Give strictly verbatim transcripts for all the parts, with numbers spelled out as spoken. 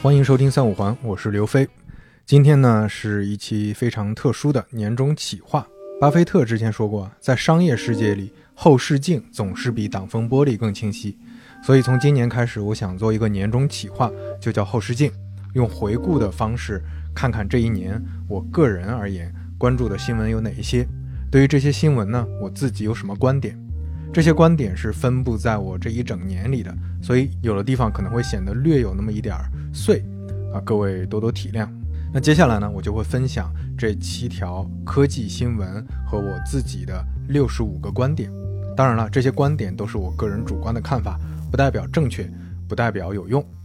欢迎收听三五环，我是刘飞。今天呢是一期非常特殊的年终企划。巴菲特之前说过，在商业世界里，后视镜总是比挡风玻璃更清晰。所以从今年开始，我想做一个年终企划，就叫后视镜，用回顾的方式看看这一年我个人而言关注的新闻有哪一些，对于这些新闻呢，我自己有什么观点。这些观点是分布在我这一整年里的，所以有的地方可能会显得略有那么一点碎啊，各位多多体谅。那接下来呢，我就会分享这七条科技新闻和我自己的六十五个观点。当然了，这些观点都是我个人主观的看法，不代表正确，不代表有用。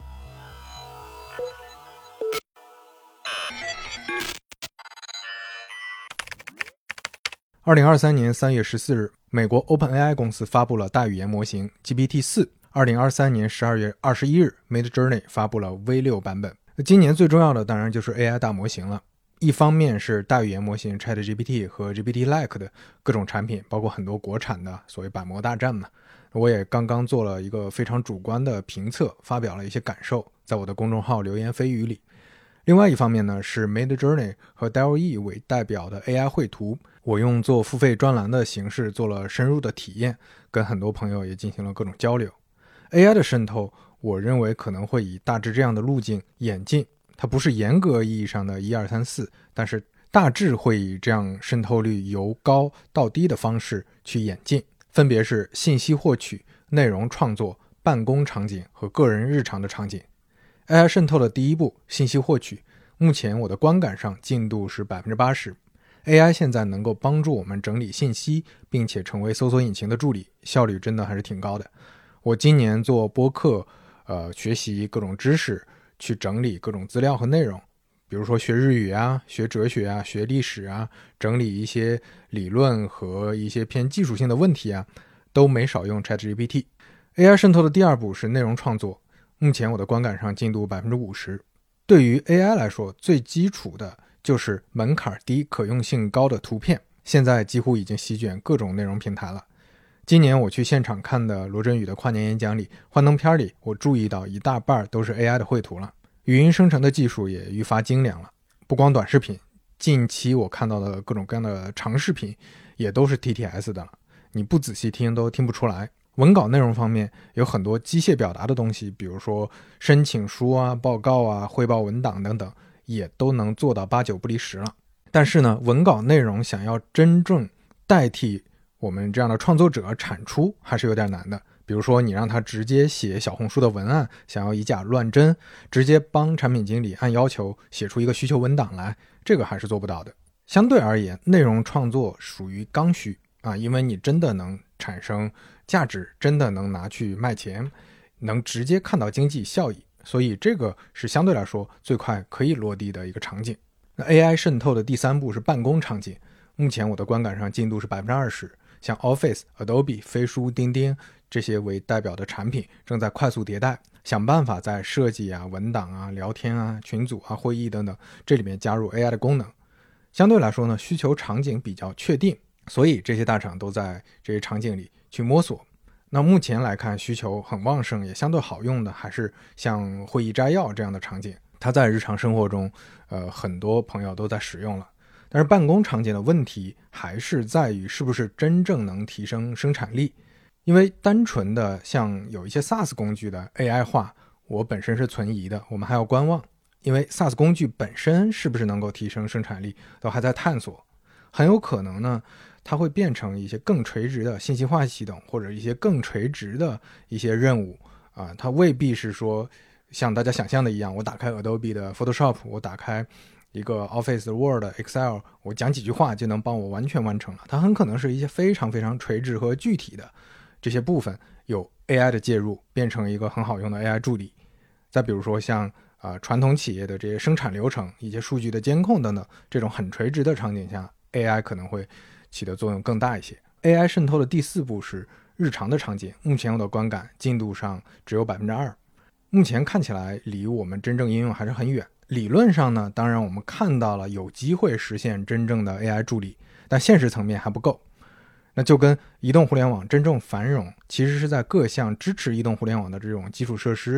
二零二三年三月十四日，美国 OpenAI 公司发布了大语言模型 G P T 四。二零二三年十二月二十一日 Midjourney 发布了 V 六 版本。今年最重要的当然就是 A I 大模型了。一方面是大语言模型 ChatGPT 和 G P T-like 的各种产品，包括很多国产的所谓百模大战嘛。我也刚刚做了一个非常主观的评测，发表了一些感受，在我的公众号流言蜚语里。另外一方面呢，是 Midjourney 和 D A L L-E 为代表的 A I 绘图，我用做付费专栏的形式做了深入的体验，跟很多朋友也进行了各种交流。A I 的渗透，我认为可能会以大致这样的路径演进，它不是严格意义上的一二三四，但是大致会以这样渗透率由高到低的方式去演进，分别是信息获取、内容创作、办公场景和个人日常的场景。A I 渗透的第一步，信息获取，目前我的观感上进度是 百分之八十。 A I 现在能够帮助我们整理信息，并且成为搜索引擎的助理，效率真的还是挺高的。我今年做播客，呃，学习各种知识，去整理各种资料和内容，比如说学日语啊，学哲学啊，学历史啊，整理一些理论和一些偏技术性的问题啊，都没少用 ChatGPT。A I 渗透的第二步是内容创作，目前我的观感上进度 百分之五十。 对于 A I 来说，最基础的就是门槛低、可用性高的图片，现在几乎已经席卷各种内容平台了。今年我去现场看的罗振宇的跨年演讲里，幻灯片里，我注意到一大半都是 A I 的绘图了。语音生成的技术也愈发精良了，不光短视频，近期我看到的各种各样的长视频也都是 T T S 的了，你不仔细听都听不出来。文稿内容方面有很多机械表达的东西，比如说申请书啊、报告啊、汇报文档等等，也都能做到八九不离十了。但是呢，文稿内容想要真正代替我们这样的创作者产出还是有点难的。比如说你让他直接写小红书的文案，想要以假乱真，直接帮产品经理按要求写出一个需求文档来，这个还是做不到的。相对而言，内容创作属于刚需啊，因为你真的能产生价值，真的能拿去卖钱，能直接看到经济效益，所以这个是相对来说最快可以落地的一个场景。那 A I 渗透的第三步是办公场景，目前我的观感上进度是 百分之二十。像 Office、Adobe、飞书、钉钉这些为代表的产品正在快速迭代，想办法在设计啊、文档啊、聊天啊、群组啊、会议等等这里面加入 A I 的功能。相对来说呢，需求场景比较确定，所以这些大厂都在这些场景里去摸索。那目前来看，需求很旺盛，也相对好用的还是像会议摘要这样的场景，它在日常生活中呃，很多朋友都在使用了。但是办公场景的问题还是在于是不是真正能提升生产力，因为单纯的像有一些 SaaS 工具的 A I 化，我本身是存疑的，我们还要观望，因为 SaaS 工具本身是不是能够提升生产力都还在探索。很有可能呢，它会变成一些更垂直的信息化系统，或者一些更垂直的一些任务啊，它未必是说像大家想象的一样，我打开 Adobe 的 Photoshop， 我打开一个 Office、Word、Excel， 我讲几句话就能帮我完全完成了。它很可能是一些非常非常垂直和具体的这些部分，有 A I 的介入，变成一个很好用的 A I 助理。再比如说像呃传统企业的这些生产流程、一些数据的监控等等，这种很垂直的场景下， A I 可能会起的作用更大一些。A I 渗透的第四步是日常的场景，目前我的观感进度上只有 百分之二， 目前看起来离我们真正应用还是很远。理论上呢，当然我们看到了有机会实现真正的 A I 助理，但现实层面还不够。那就跟移动互联网真正繁荣，其实是在各项支持移动互联网的这种基础设施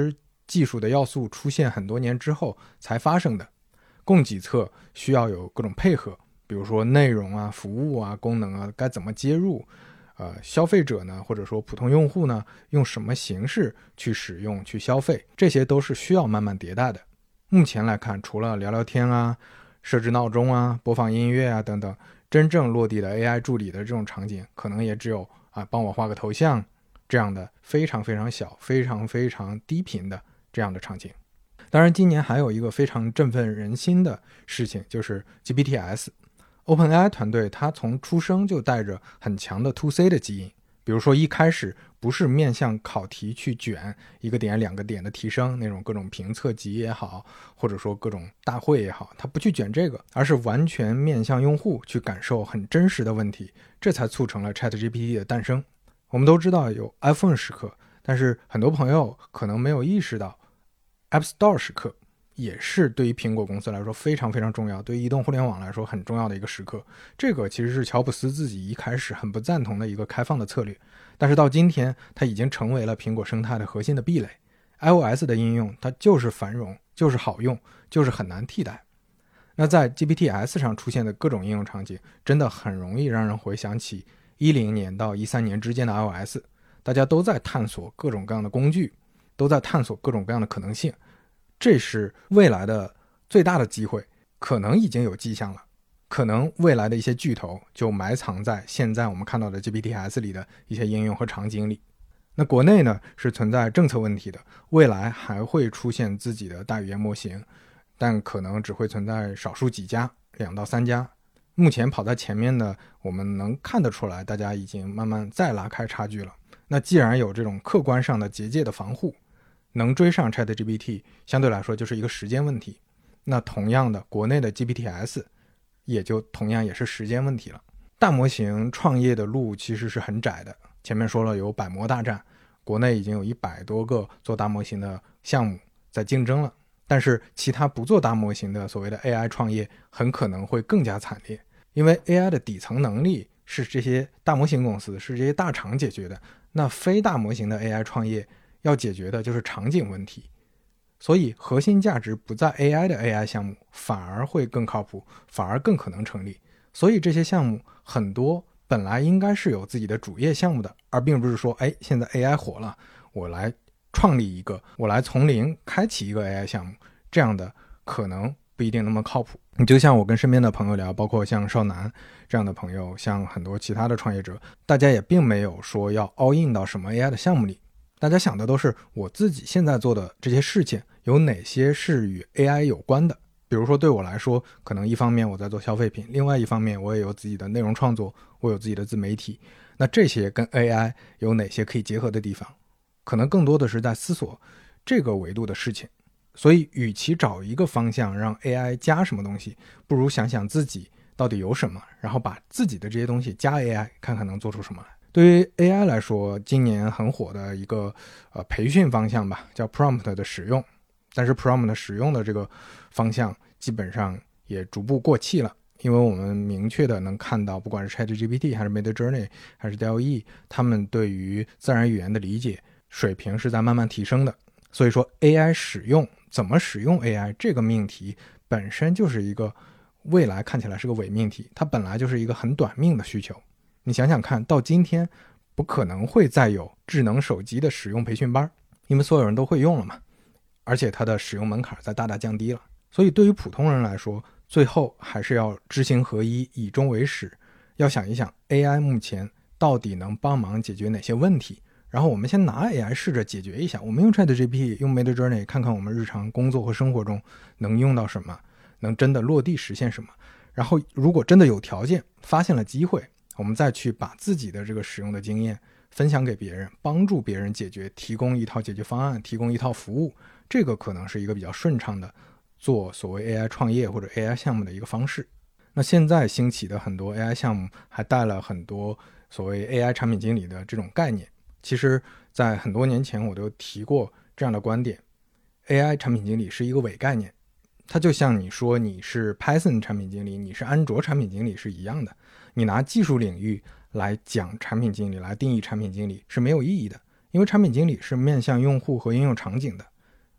技术的要素出现很多年之后才发生的。供给侧需要有各种配合，比如说内容啊、服务啊、功能啊该怎么接入，呃，消费者呢，或者说普通用户呢，用什么形式去使用、去消费，这些都是需要慢慢迭代的。目前来看，除了聊聊天啊、设置闹钟啊、播放音乐啊等等，真正落地的 A I 助理的这种场景，可能也只有啊，帮我画个头像这样的非常非常小、非常非常低频的这样的场景。当然，今年还有一个非常振奋人心的事情，就是 G P T S。OpenAI 团队它从出生就带着很强的 to C 的基因，比如说一开始不是面向考题去卷一个点两个点的提升，那种各种评测集也好，或者说各种大会也好，它不去卷这个，而是完全面向用户去感受很真实的问题，这才促成了 ChatGPT 的诞生。我们都知道有 iPhone 时刻，但是很多朋友可能没有意识到 App Store 时刻也是对于苹果公司来说非常非常重要，对于移动互联网来说很重要的一个时刻。这个其实是乔布斯自己一开始很不赞同的一个开放的策略，但是到今天它已经成为了苹果生态的核心的壁垒。 iOS 的应用它就是繁荣，就是好用，就是很难替代。那在 G P T S 上出现的各种应用场景，真的很容易让人回想起一零年到一三年之间的 iOS， 大家都在探索各种各样的工具，都在探索各种各样的可能性。这是未来的最大的机会，可能已经有迹象了，可能未来的一些巨头就埋藏在现在我们看到的 G P T S 里的一些应用和场景里。那国内呢，是存在政策问题的，未来还会出现自己的大语言模型，但可能只会存在少数几家，两到三家。目前跑在前面的，我们能看得出来，大家已经慢慢再拉开差距了。那既然有这种客观上的结界的防护，能追上 ChatGPT 相对来说就是一个时间问题。那同样的，国内的 G P T S 也就同样也是时间问题了。大模型创业的路其实是很窄的，前面说了有百模大战，国内已经有一百多个做大模型的项目在竞争了，但是其他不做大模型的所谓的 A I 创业很可能会更加惨烈，因为 A I 的底层能力是这些大模型公司，是这些大厂解决的，那非大模型的 A I 创业要解决的就是场景问题，所以核心价值不在 A I 的 A I 项目反而会更靠谱，反而更可能成立。所以这些项目很多本来应该是有自己的主业项目的，而并不是说哎，现在 A I 火了，我来创立一个，我来从零开启一个 A I 项目，这样的可能不一定那么靠谱。你就像我跟身边的朋友聊，包括像少南这样的朋友，像很多其他的创业者，大家也并没有说要 all in 到什么 A I 的项目里，大家想的都是我自己现在做的这些事情有哪些是与 A I 有关的。比如说对我来说，可能一方面我在做消费品，另外一方面我也有自己的内容创作，我有自己的自媒体，那这些跟 A I 有哪些可以结合的地方，可能更多的是在思索这个维度的事情。所以与其找一个方向让 A I 加什么东西，不如想想自己到底有什么，然后把自己的这些东西加 A I， 看看能做出什么来。对于 A I 来说，今年很火的一个呃培训方向吧，叫 prompt 的使用，但是 prompt 使用的这个方向基本上也逐步过气了，因为我们明确的能看到，不管是 ChatGPT 还是 Midjourney 还是 D A L L-E， 他们对于自然语言的理解水平是在慢慢提升的。所以说 A I 使用，怎么使用 A I 这个命题本身就是一个未来看起来是个伪命题，它本来就是一个很短命的需求。你想想看，到今天不可能会再有智能手机的使用培训班，因为所有人都会用了嘛，而且它的使用门槛在大大降低了。所以对于普通人来说，最后还是要知行合一，以终为始，要想一想 A I 目前到底能帮忙解决哪些问题，然后我们先拿 A I 试着解决一下，我们用 ChatGPT 用 Midjourney 看看我们日常工作和生活中能用到什么，能真的落地实现什么，然后如果真的有条件发现了机会，我们再去把自己的这个使用的经验分享给别人，帮助别人解决，提供一套解决方案，提供一套服务，这个可能是一个比较顺畅的做所谓 A I 创业或者 A I 项目的一个方式。那现在兴起的很多 A I 项目还带了很多所谓 A I 产品经理的这种概念，其实在很多年前我都提过这样的观点， A I 产品经理是一个伪概念，它就像你说你是 Python 产品经理，你是安卓产品经理是一样的，你拿技术领域来讲产品经理，来定义产品经理是没有意义的，因为产品经理是面向用户和应用场景的。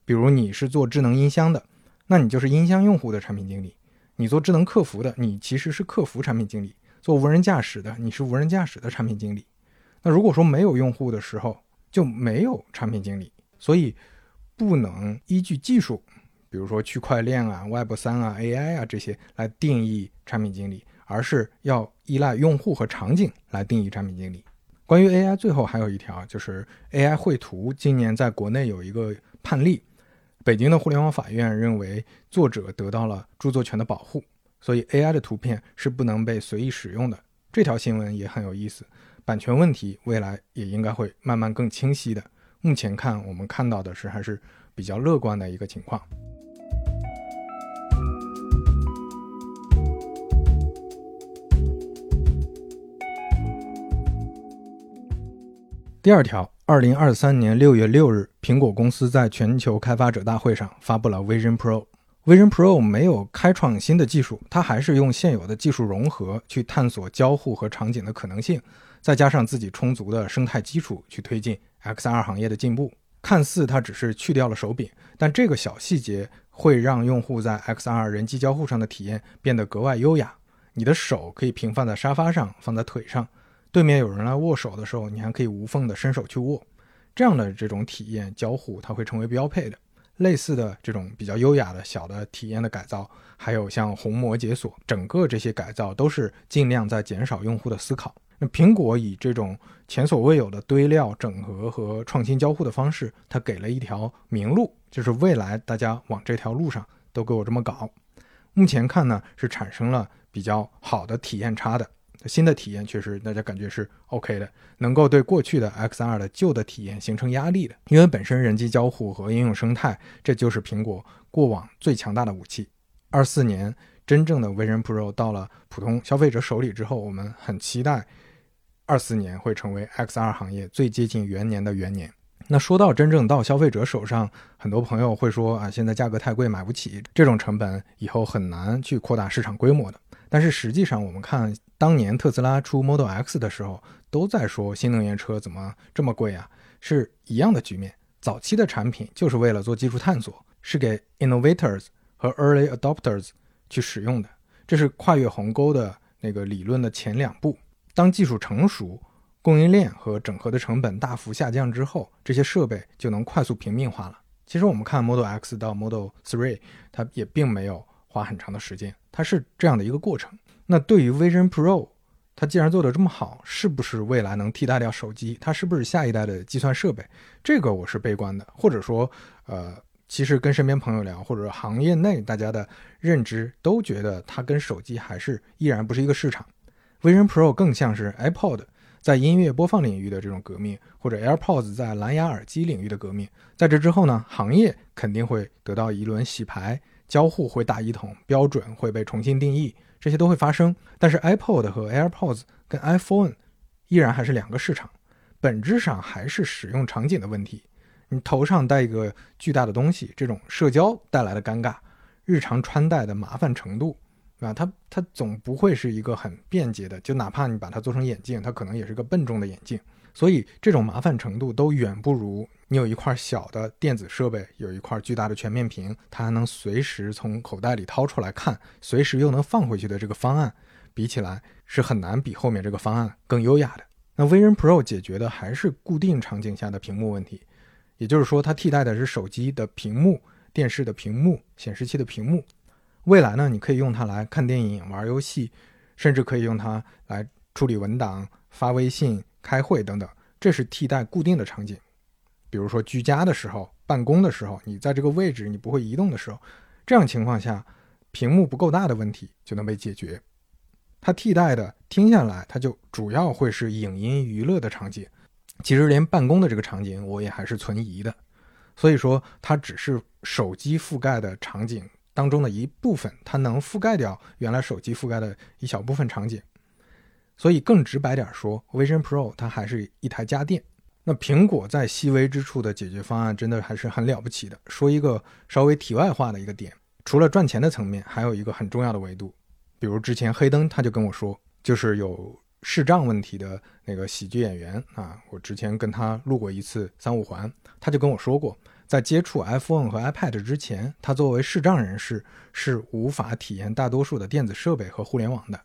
比如你是做智能音箱的，那你就是音箱用户的产品经理；你做智能客服的，你其实是客服产品经理；做无人驾驶的，你是无人驾驶的产品经理。那如果说没有用户的时候，就没有产品经理，所以不能依据技术，比如说区块链啊、Web 三 啊、A I 啊这些来定义产品经理，而是要依赖用户和场景来定义产品经理。关于 A I 最后还有一条，就是 A I 绘图今年在国内有一个判例，北京的互联网法院认为作者得到了著作权的保护，所以 A I 的图片是不能被随意使用的。这条新闻也很有意思，版权问题未来也应该会慢慢更清晰的。目前看我们看到的是还是比较乐观的一个情况。第二条，二零二三年六月六日，苹果公司在全球开发者大会上发布了 Vision Pro。Vision Pro 没有开创新的技术，它还是用现有的技术融合去探索交互和场景的可能性，再加上自己充足的生态基础去推进 X R 行业的进步。看似它只是去掉了手柄，但这个小细节会让用户在 X R 人机交互上的体验变得格外优雅。你的手可以平放在沙发上，放在腿上，对面有人来握手的时候，你还可以无缝的伸手去握。这样的这种体验交互它会成为标配的。类似的这种比较优雅的小的体验的改造，还有像虹膜解锁，整个这些改造都是尽量在减少用户的思考。那苹果以这种前所未有的堆料整合和创新交互的方式，它给了一条明路，就是未来大家往这条路上都给我这么搞。目前看呢，是产生了比较好的体验差的，新的体验确实大家感觉是 OK 的，能够对过去的 X R 的旧的体验形成压力的，因为本身人机交互和应用生态，这就是苹果过往最强大的武器。二四年真正的 Vision Pro 到了普通消费者手里之后，我们很期待二四年会成为 X R 行业最接近元年的元年。那说到真正到消费者手上，很多朋友会说啊，现在价格太贵买不起，这种成本以后很难去扩大市场规模的。但是实际上我们看当年特斯拉出 Model X 的时候，都在说新能源车怎么这么贵啊，是一样的局面。早期的产品就是为了做技术探索，是给 innovators 和 early adopters 去使用的，这是跨越鸿沟的那个理论的前两步。当技术成熟，供应链和整合的成本大幅下降之后，这些设备就能快速平民化了。其实我们看 Model X 到 Model 三，它也并没有花很长的时间，它是这样的一个过程。那对于 Vision Pro， 它既然做得这么好，是不是未来能替代掉手机？它是不是下一代的计算设备？这个我是悲观的，或者说呃，其实跟身边朋友聊，或者行业内大家的认知都觉得它跟手机还是依然不是一个市场。Vision Pro 更像是 iPod 在音乐播放领域的这种革命，或者 AirPods 在蓝牙耳机领域的革命。在这之后呢，行业肯定会得到一轮洗牌，交互会大一统，标准会被重新定义，这些都会发生。但是 iPod 和 AirPods 跟 iPhone 依然还是两个市场，本质上还是使用场景的问题。你头上戴一个巨大的东西，这种社交带来的尴尬，日常穿戴的麻烦程度啊，它它总不会是一个很便捷的，就哪怕你把它做成眼镜，它可能也是个笨重的眼镜。所以这种麻烦程度都远不如你有一块小的电子设备，有一块巨大的全面屏，它还能随时从口袋里掏出来看，随时又能放回去的这个方案比起来，是很难比后面这个方案更优雅的。那 Vision Pro 解决的还是固定场景下的屏幕问题，也就是说它替代的是手机的屏幕、电视的屏幕、显示器的屏幕。未来呢，你可以用它来看电影、玩游戏，甚至可以用它来处理文档、发微信、开会等等，这是替代固定的场景。比如说居家的时候、办公的时候，你在这个位置你不会移动的时候，这样情况下屏幕不够大的问题就能被解决。它替代的听下来，它就主要会是影音娱乐的场景，其实连办公的这个场景我也还是存疑的。所以说它只是手机覆盖的场景当中的一部分，它能覆盖掉原来手机覆盖的一小部分场景。所以更直白点说， Vision Pro 它还是一台家电。那苹果在细微之处的解决方案真的还是很了不起的。说一个稍微题外话的一个点，除了赚钱的层面，还有一个很重要的维度。比如之前黑灯他就跟我说，就是有视障问题的那个喜剧演员啊，我之前跟他录过一次三五环，他就跟我说过， 在接触 iPhone 和 iPad 之前，他作为视障人士是无法体验大多数的电子设备和互联网的。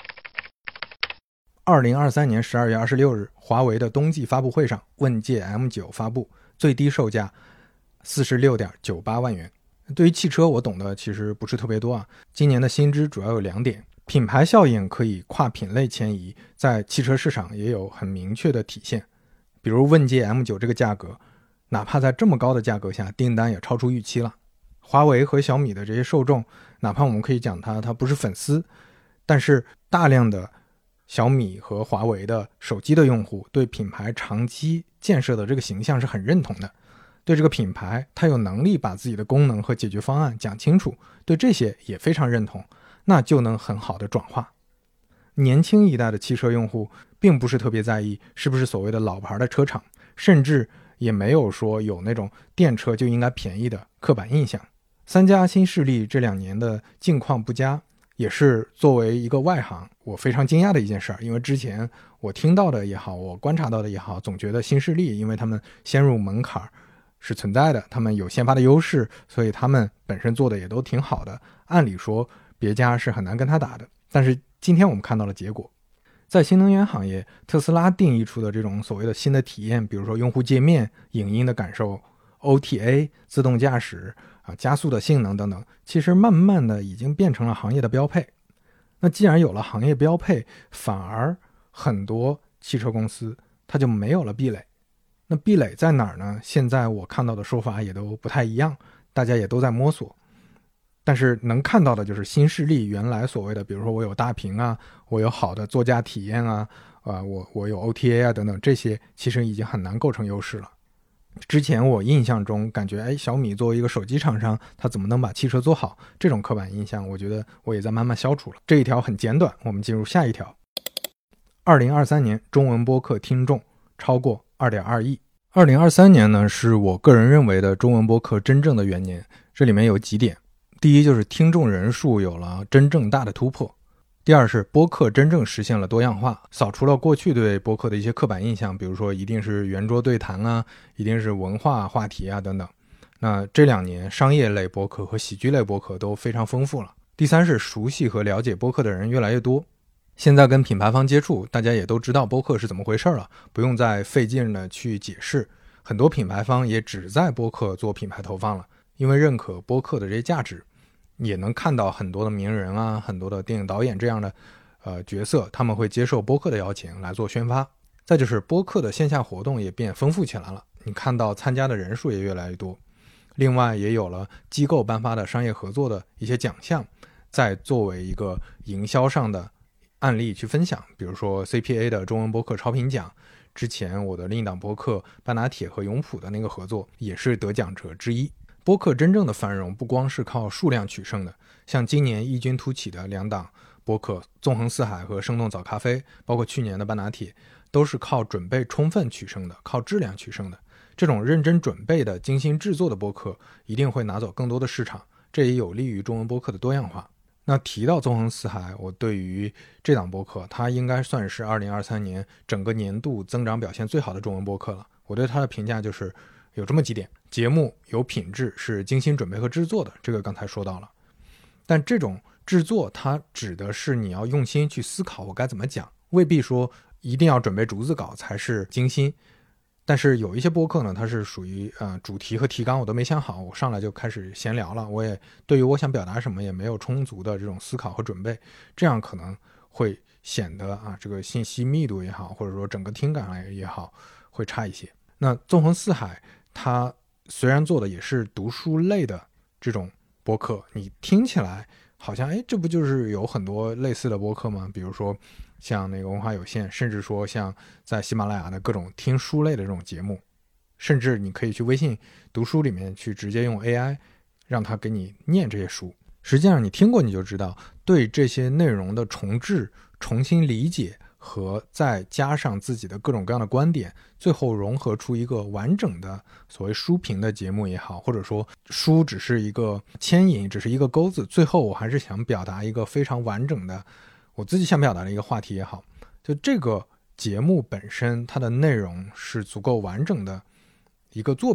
二零二三年十二月二十六日，华为的冬季发布会上，问界 M 九 发布，最低售价 四十六点九八万元。对于汽车我懂得其实不是特别多啊，今年的新知主要有两点，品牌效应可以跨品类迁移，在汽车市场也有很明确的体现。比如问界 M 九 这个价格，哪怕在这么高的价格下，订单也超出预期了。华为和小米的这些受众，哪怕我们可以讲它它不是粉丝，但是大量的小米和华为的手机的用户对品牌长期建设的这个形象是很认同的，对这个品牌它有能力把自己的功能和解决方案讲清楚，对这些也非常认同，那就能很好的转化。年轻一代的汽车用户并不是特别在意是不是所谓的老牌的车厂，甚至也没有说有那种电车就应该便宜的刻板印象。三家新势力这两年的境况不佳，也是作为一个外行我非常惊讶的一件事儿。因为之前我听到的也好，我观察到的也好，总觉得新势力因为他们先入门槛是存在的，他们有先发的优势，所以他们本身做的也都挺好的，按理说别家是很难跟他打的。但是今天我们看到了结果，在新能源行业，特斯拉定义出的这种所谓的新的体验，比如说用户界面、影音的感受、O T A、自动驾驶啊、加速的性能等等，其实慢慢的已经变成了行业的标配。那既然有了行业标配，反而很多汽车公司它就没有了壁垒。那壁垒在哪儿呢？现在我看到的说法也都不太一样，大家也都在摸索。但是能看到的就是新势力原来所谓的，比如说我有大屏啊，我有好的座驾体验啊，呃、我我有 O T A 啊等等，这些其实已经很难构成优势了。之前我印象中感觉，哎，小米作为一个手机厂商，它怎么能把汽车做好？这种刻板印象，我觉得我也在慢慢消除了。这一条很简短，我们进入下一条。二零二三年中文播客听众超过 二点二亿。二零二三年呢，是我个人认为的中文播客真正的元年。这里面有几点，第一就是听众人数有了真正大的突破。第二是播客真正实现了多样化，扫除了过去对播客的一些刻板印象，比如说一定是圆桌对谈啊，一定是文化话题啊等等。那这两年商业类播客和喜剧类播客都非常丰富了。第三是熟悉和了解播客的人越来越多，现在跟品牌方接触，大家也都知道播客是怎么回事了，不用再费劲的去解释。很多品牌方也只在播客做品牌投放了，因为认可播客的这些价值。也能看到很多的名人啊，很多的电影导演这样的呃角色，他们会接受播客的邀请来做宣发。再就是播客的线下活动也变丰富起来了，你看到参加的人数也越来越多。另外也有了机构颁发的商业合作的一些奖项，再作为一个营销上的案例去分享，比如说 C P A 的中文播客超评奖，之前我的另一档播客半打铁和永普的那个合作也是得奖者之一。播客真正的繁荣不光是靠数量取胜的，像今年异军突起的两档播客纵横四海和生动早咖啡，包括去年的半打铁，都是靠准备充分取胜的，靠质量取胜的。这种认真准备的精心制作的播客一定会拿走更多的市场，这也有利于中文播客的多样化。那提到纵横四海，我对于这档播客它应该算是二零二三年整个年度增长表现最好的中文播客了。我对它的评价就是有这么几点：节目有品质，是精心准备和制作的，这个刚才说到了。但这种制作它指的是你要用心去思考我该怎么讲，未必说一定要准备逐字稿才是精心。但是有一些播客呢，它是属于呃主题和提纲我都没想好，我上来就开始闲聊了，我也对于我想表达什么也没有充足的这种思考和准备，这样可能会显得啊这个信息密度也好，或者说整个听感也好会差一些。那纵横四海它虽然做的也是读书类的这种播客，你听起来好像哎，这不就是有很多类似的播客吗？比如说像那个文化有限，甚至说像在喜马拉雅的各种听书类的这种节目，甚至你可以去微信读书里面去直接用 A I 让它给你念这些书。实际上你听过你就知道，对这些内容的重置、重新理解和再加上自己的各种各样的观点，最后融合出一个完整的所谓书评的节目也好，或者说书只是一个牵引，只是一个钩子，最后我还是想表达一个非常完整的我自己想表达的一个话题也好，就这个节目本身它的内容是足够完整的一个作品，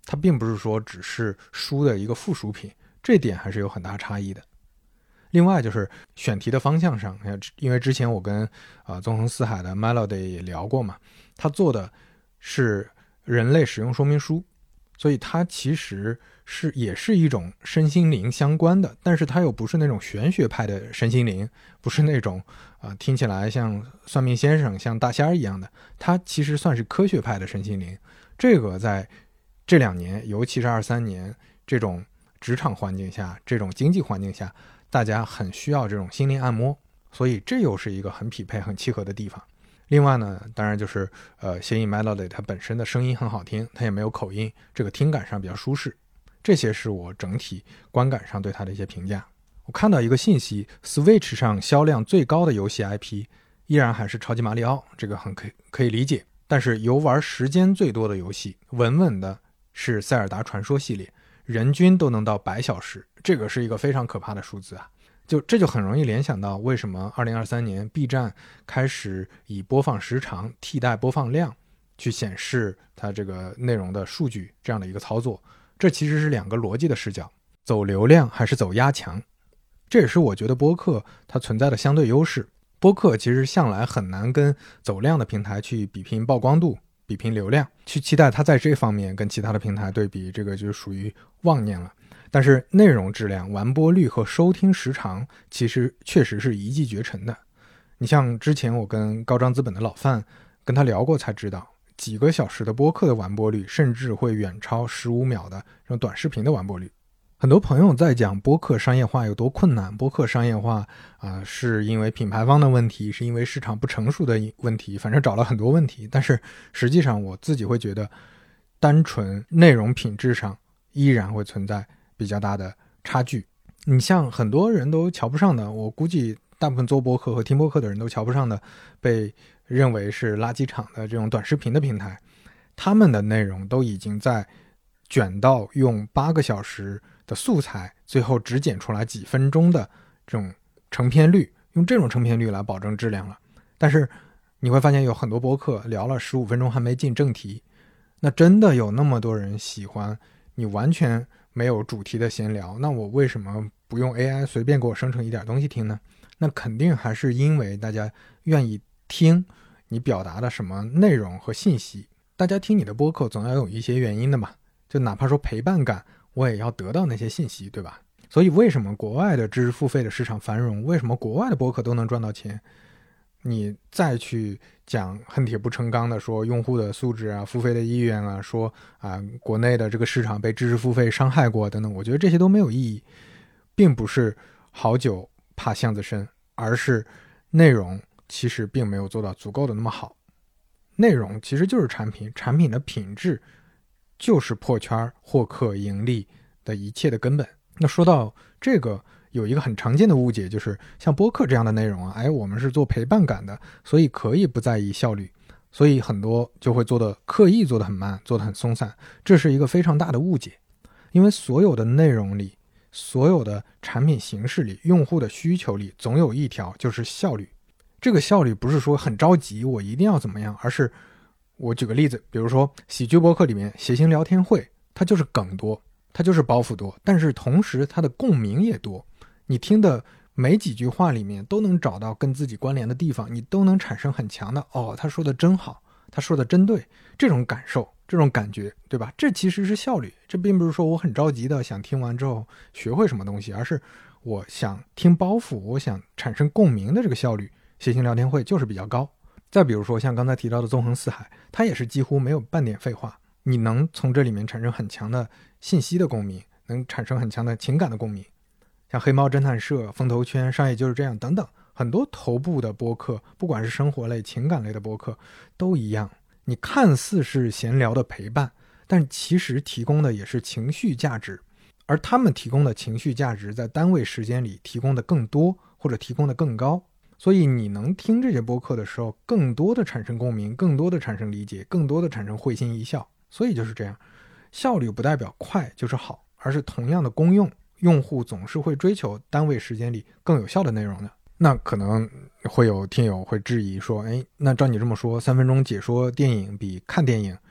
它并不是说只是书的一个附属品，这点还是有很大差异的。另外就是选题的方向上，因为之前我跟呃纵横四海的 Melody 也聊过嘛，他做的是人类使用说明书，所以它其实是也是一种身心灵相关的，但是它又不是那种玄学派的身心灵，不是那种啊、呃、听起来像算命先生像大仙儿一样的，它其实算是科学派的身心灵。这个在这两年，尤其是二三年这种职场环境下，这种经济环境下，大家很需要这种心灵按摩，所以这又是一个很匹配很契合的地方。另外呢，当然就是呃，协议 Melody 它本身的声音很好听，它也没有口音，这个听感上比较舒适，这些是我整体观感上对它的一些评价。我看到一个信息 Switch 上销量最高的游戏 I P 依然还是超级马里奥，这个很可以可以理解，但是游玩时间最多的游戏稳稳的是塞尔达传说系列，人均都能到百小时，这个是一个非常可怕的数字啊！就这就很容易联想到为什么二零二三年 B 站开始以播放时长替代播放量去显示它这个内容的数据这样的一个操作，这其实是两个逻辑的视角，走流量还是走压强，这也是我觉得播客它存在的相对优势。播客其实向来很难跟走量的平台去比拼曝光度，比拼流量，去期待它在这方面跟其他的平台对比，这个就属于妄念了。但是内容质量、完播率和收听时长其实确实是一骑绝尘的。你像之前我跟高张资本的老范跟他聊过才知道，几个小时的播客的完播率甚至会远超十五秒的这种短视频的完播率。很多朋友在讲播客商业化有多困难，播客商业化啊、呃，是因为品牌方的问题，是因为市场不成熟的问题，反正找了很多问题。但是实际上我自己会觉得，单纯内容品质上依然会存在比较大的差距。你像很多人都瞧不上的，我估计大部分做播客和听播客的人都瞧不上的，被认为是垃圾场的这种短视频的平台，他们的内容都已经在卷到用八个小时的素材，最后只剪出来几分钟的这种成片率，用这种成片率来保证质量了。但是你会发现有很多播客聊了十五分钟还没进正题，那真的有那么多人喜欢你完全没有主题的闲聊，那我为什么不用 A I 随便给我生成一点东西听呢？那肯定还是因为大家愿意听你表达的什么内容和信息。大家听你的播客总要有一些原因的嘛，就哪怕说陪伴感，我也要得到那些信息，对吧？所以为什么国外的知识付费的市场繁荣，为什么国外的播客都能赚到钱，你再去讲恨铁不成钢的说用户的素质啊、付费的意愿啊，说啊国内的这个市场被知识付费伤害过等等，我觉得这些都没有意义。并不是好酒怕巷子深，而是内容其实并没有做到足够的那么好。内容其实就是产品，产品的品质就是破圈获客盈利的一切的根本。那说到这个，有一个很常见的误解，就是像播客这样的内容啊，哎，我们是做陪伴感的，所以可以不在意效率，所以很多就会做的刻意做的很慢，做的很松散，这是一个非常大的误解。因为所有的内容里，所有的产品形式里，用户的需求里总有一条就是效率。这个效率不是说很着急我一定要怎么样，而是我举个例子，比如说喜剧播客里面谐星聊天会，它就是梗多，它就是包袱多，但是同时它的共鸣也多，你听的每几句话里面都能找到跟自己关联的地方，你都能产生很强的哦，他说的真好，他说的真对，这种感受，这种感觉，对吧？这其实是效率，这并不是说我很着急的想听完之后学会什么东西，而是我想听包袱，我想产生共鸣的这个效率，谐星聊天会就是比较高。再比如说像刚才提到的纵横四海，它也是几乎没有半点废话，你能从这里面产生很强的信息的共鸣，能产生很强的情感的共鸣。像黑猫侦探社、风投圈、商业就是这样等等，很多头部的播客，不管是生活类、情感类的播客都一样，你看似是闲聊的陪伴，但其实提供的也是情绪价值，而他们提供的情绪价值在单位时间里提供的更多，或者提供的更高。所以你能听这些播客的时候，更多的产生共鸣，更多的产生理解，更多的产生会心一笑。所以就是这样，效率不代表快就是好，而是同样的功用，用户总是会追求单位时间里更有效的内容的。那可能会有听友会质疑说，哎，那照你这么说，三分钟解说电影比看电影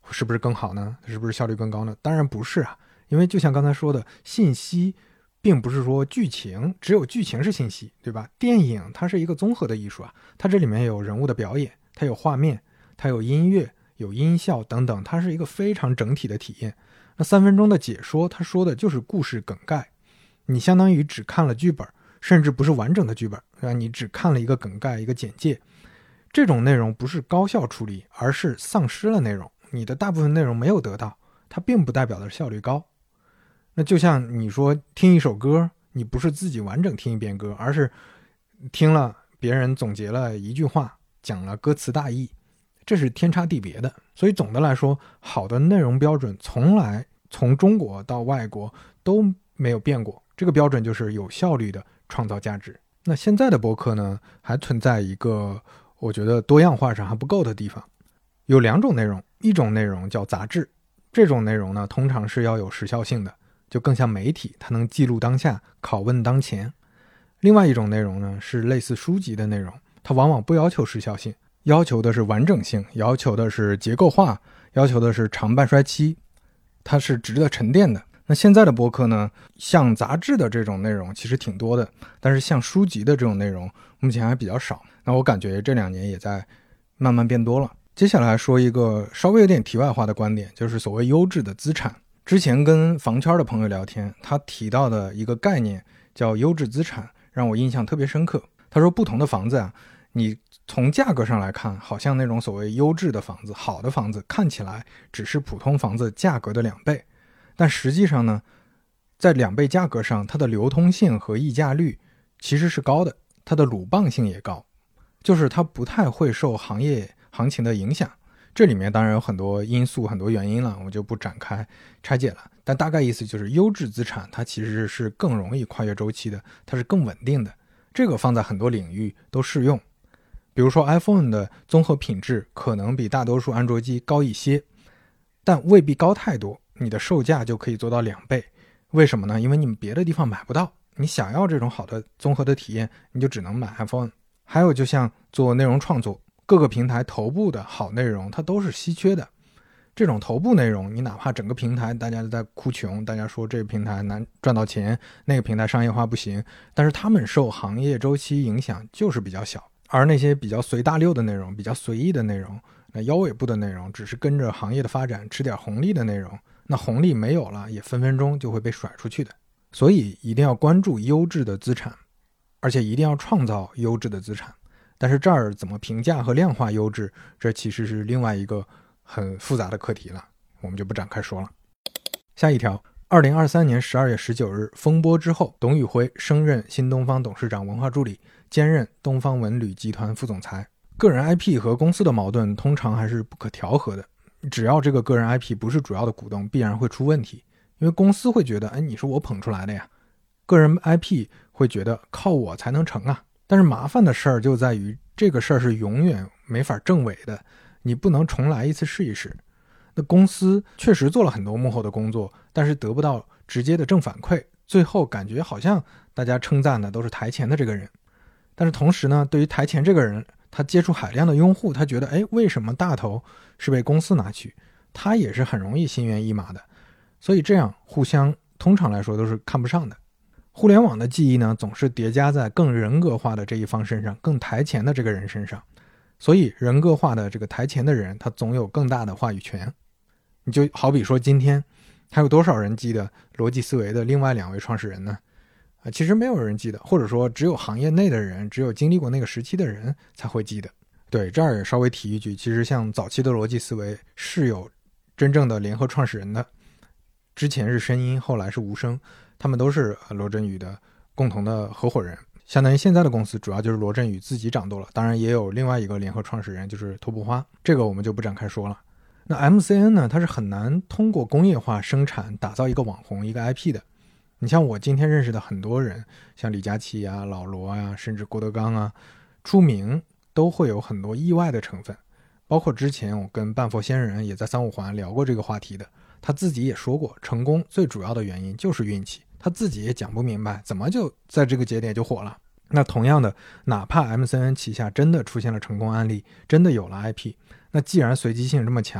是不是更好呢？是不是效率更高呢？当然不是啊，因为就像刚才说的，信息并不是说剧情只有剧情是信息，对吧？电影它是一个综合的艺术啊，它这里面有人物的表演，它有画面，它有音乐，有音效等等，它是一个非常整体的体验。那三分钟的解说，它说的就是故事梗概，你相当于只看了剧本，甚至不是完整的剧本，对吧？你只看了一个梗概，一个简介。这种内容不是高效处理，而是丧失了内容，你的大部分内容没有得到，它并不代表的效率高。那就像你说听一首歌，你不是自己完整听一遍歌，而是听了别人总结了一句话，讲了歌词大意，这是天差地别的。所以总的来说，好的内容标准从来从中国到外国都没有变过，这个标准就是有效率的创造价值。那现在的播客呢，还存在一个我觉得多样化上还不够的地方，有两种内容，一种内容叫杂志，这种内容呢通常是要有时效性的，就更像媒体，它能记录当下，拷问当前。另外一种内容呢是类似书籍的内容，它往往不要求时效性，要求的是完整性，要求的是结构化，要求的是长半衰期，它是值得沉淀的。那现在的播客呢，像杂志的这种内容其实挺多的，但是像书籍的这种内容目前还比较少。那我感觉这两年也在慢慢变多了。接下来说一个稍微有点题外话的观点，就是所谓优质的资产。之前跟房圈的朋友聊天，他提到的一个概念叫优质资产，让我印象特别深刻。他说不同的房子啊，你从价格上来看，好像那种所谓优质的房子，好的房子看起来只是普通房子价格的两倍，但实际上呢，在两倍价格上，它的流通性和溢价率其实是高的，它的鲁棒性也高，就是它不太会受行业行情的影响。这里面当然有很多因素很多原因了，我就不展开拆解了，但大概意思就是优质资产它其实是更容易跨越周期的，它是更稳定的，这个放在很多领域都适用。比如说 iPhone 的综合品质可能比大多数安卓机高一些，但未必高太多，你的售价就可以做到两倍。为什么呢？因为你们别的地方买不到，你想要这种好的综合的体验，你就只能买 iPhone。 还有就像做内容创作，各个平台头部的好内容它都是稀缺的，这种头部内容你哪怕整个平台大家都在哭穷，大家说这个平台难赚到钱，那个平台商业化不行，但是他们受行业周期影响就是比较小。而那些比较随大溜的内容，比较随意的内容，那腰尾部的内容，只是跟着行业的发展吃点红利的内容，那红利没有了也分分钟就会被甩出去的。所以一定要关注优质的资产，而且一定要创造优质的资产。但是这儿怎么评价和量化优质，这其实是另外一个很复杂的课题了，我们就不展开说了。下一条，二零二三年十二月十九日风波之后，董宇辉升任新东方董事长文化助理，兼任东方文旅集团副总裁。个人 I P 和公司的矛盾通常还是不可调和的，只要这个个人 I P 不是主要的股东，必然会出问题。因为公司会觉得，哎，你是我捧出来的呀，个人 I P 会觉得靠我才能成啊。但是麻烦的事儿就在于，这个事儿是永远没法证伪的，你不能重来一次试一试。那公司确实做了很多幕后的工作，但是得不到直接的正反馈，最后感觉好像大家称赞的都是台前的这个人。但是同时呢，对于台前这个人，他接触海量的用户，他觉得，哎，为什么大头是被公司拿去，他也是很容易心猿意马的。所以这样互相通常来说都是看不上的。互联网的记忆呢，总是叠加在更人格化的这一方身上，更台前的这个人身上，所以人格化的这个台前的人，他总有更大的话语权。你就好比说今天还有多少人记得逻辑思维的另外两位创始人呢？啊，其实没有人记得，或者说只有行业内的人，只有经历过那个时期的人才会记得。对，这儿也稍微提一句，其实像早期的逻辑思维是有真正的联合创始人的，之前是申音，后来是无声，他们都是罗振宇的共同的合伙人，相当于现在的公司主要就是罗振宇自己掌舵了，当然也有另外一个联合创始人，就是托布花，这个我们就不展开说了。那 M C N 呢，它是很难通过工业化生产打造一个网红一个 I P 的。你像我今天认识的很多人，像李佳琦啊、老罗啊，甚至郭德纲啊，出名都会有很多意外的成分。包括之前我跟半佛仙人也在三五环聊过这个话题的，他自己也说过，成功最主要的原因就是运气，他自己也讲不明白怎么就在这个节点就火了。那同样的，哪怕 M C N 旗下真的出现了成功案例，真的有了 I P， 那既然随机性这么强，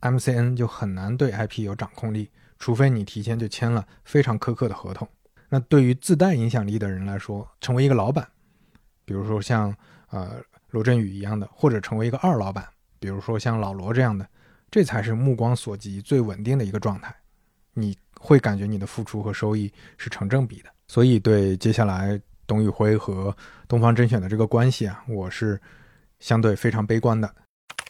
M C N 就很难对 I P 有掌控力，除非你提前就签了非常苛刻的合同。那对于自带影响力的人来说，成为一个老板，比如说像呃罗振宇一样的，或者成为一个二老板，比如说像老罗这样的，这才是目光所及最稳定的一个状态。你会感觉你的付出和收益是成正比的。所以对接下来董宇辉和东方甄选的这个关系啊，我是相对非常悲观的。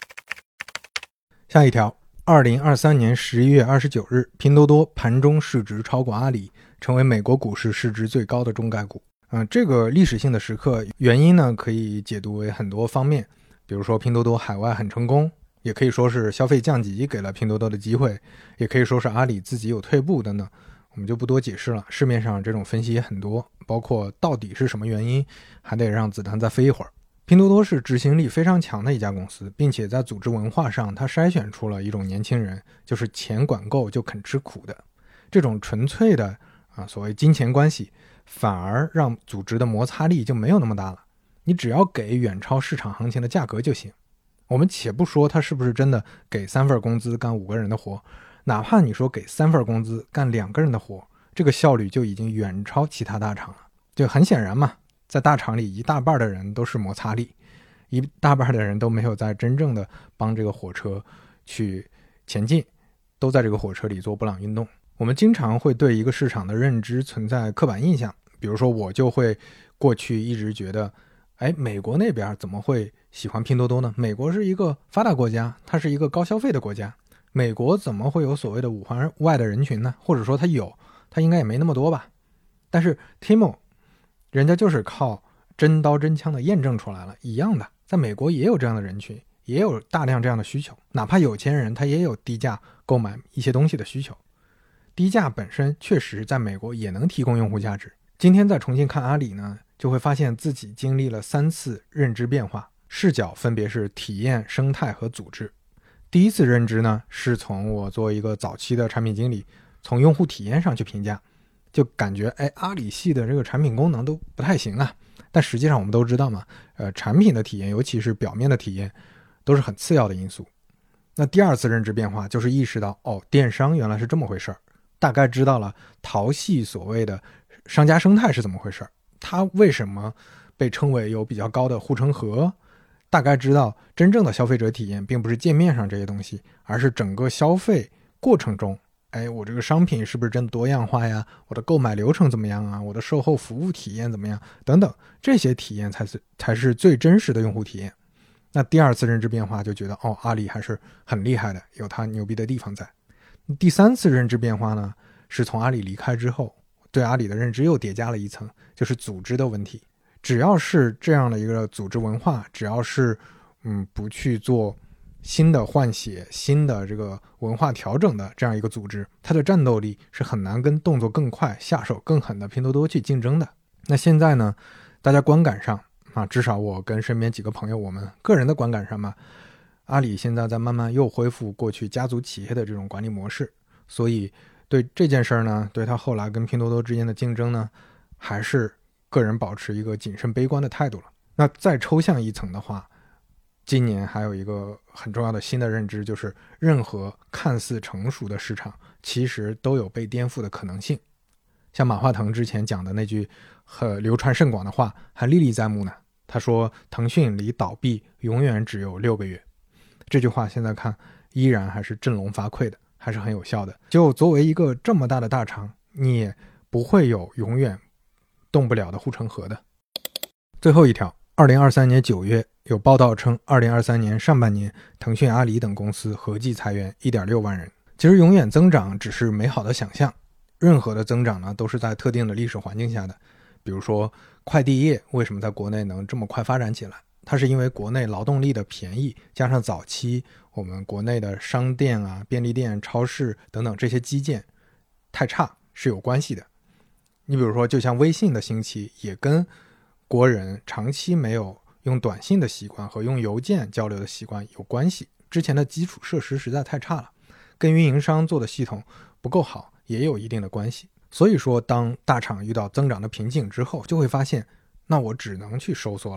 下一条，二零二三年十一月二十九日，拼多多盘中市值超过阿里，成为美国股市市值最高的中概股。嗯、呃，这个历史性的时刻，原因呢可以解读为很多方面，比如说拼多多海外很成功，也可以说是消费降级给了拼多多的机会，也可以说是阿里自己有退步等等，我们就不多解释了。市面上这种分析也很多，包括到底是什么原因，还得让子弹再飞一会儿。拼多多是执行力非常强的一家公司，并且在组织文化上，它筛选出了一种年轻人，就是钱管够就肯吃苦的。这种纯粹的啊所谓金钱关系，反而让组织的摩擦力就没有那么大了。你只要给远超市场行情的价格就行。我们且不说他是不是真的给三份工资干五个人的活，哪怕你说给三份工资干两个人的活，这个效率就已经远超其他大厂了。就很显然嘛，在大厂里一大半的人都是摩擦力，一大半的人都没有在真正的帮这个火车去前进，都在这个火车里做布朗运动。我们经常会对一个市场的认知存在刻板印象，比如说我就会过去一直觉得，哎，美国那边怎么会喜欢拼多多呢？美国是一个发达国家，它是一个高消费的国家，美国怎么会有所谓的五环外的人群呢？或者说它有，它应该也没那么多吧。但是 Timo 人家就是靠真刀真枪的验证出来了，一样的，在美国也有这样的人群，也有大量这样的需求，哪怕有钱人他也有低价购买一些东西的需求。低价本身确实在美国也能提供用户价值。今天再重新看阿里呢，就会发现自己经历了三次认知变化，视角分别是体验、生态和组织。第一次认知呢，是从我作为一个早期的产品经理，从用户体验上去评价，就感觉哎，阿里系的这个产品功能都不太行啊。但实际上我们都知道嘛，呃，产品的体验，尤其是表面的体验，都是很次要的因素。那第二次认知变化就是意识到，哦，电商原来是这么回事儿，大概知道了淘系所谓的商家生态是怎么回事，它为什么被称为有比较高的护城河，大概知道真正的消费者体验并不是界面上这些东西，而是整个消费过程中，哎，我这个商品是不是真的多样化呀？我的购买流程怎么样啊？我的售后服务体验怎么样？等等，这些体验才是才是最真实的用户体验。那第二次认知变化就觉得，哦，阿里还是很厉害的，有它牛逼的地方在。第三次认知变化呢，是从阿里离开之后，对阿里的认知又叠加了一层，就是组织的问题。只要是这样的一个组织文化，只要是嗯不去做新的换血、新的这个文化调整的这样一个组织，它的战斗力是很难跟动作更快、下手更狠的拼多多去竞争的。那现在呢，大家观感上啊，至少我跟身边几个朋友，我们个人的观感上嘛，阿里现在在慢慢又恢复过去家族企业的这种管理模式，所以对这件事呢，对他后来跟拼多多之间的竞争呢，还是个人保持一个谨慎悲观的态度了。那再抽象一层的话，今年还有一个很重要的新的认知，就是任何看似成熟的市场其实都有被颠覆的可能性。像马化腾之前讲的那句很流传甚广的话还历历在目呢，他说腾讯离倒闭永远只有六个月。这句话现在看依然还是振聋发聩的，还是很有效的。就作为一个这么大的大厂，你也不会有永远动不了的护城河的。最后一条，二零二三年九月有报道称，二零二三年上半年腾讯、阿里等公司合计裁员 一点六万人。其实永远增长只是美好的想象，任何的增长呢都是在特定的历史环境下的。比如说快递业为什么在国内能这么快发展起来，它是因为国内劳动力的便宜，加上早期我们国内的商店啊、便利店、超市等等这些基建太差是有关系的。你比如说就像微信的兴起也跟国人长期没有用短信的习惯和用邮件交流的习惯有关系，之前的基础设施实在太差了，跟运营商做的系统不够好也有一定的关系。所以说当大厂遇到增长的瓶颈之后，就会发现那我只能去收缩了，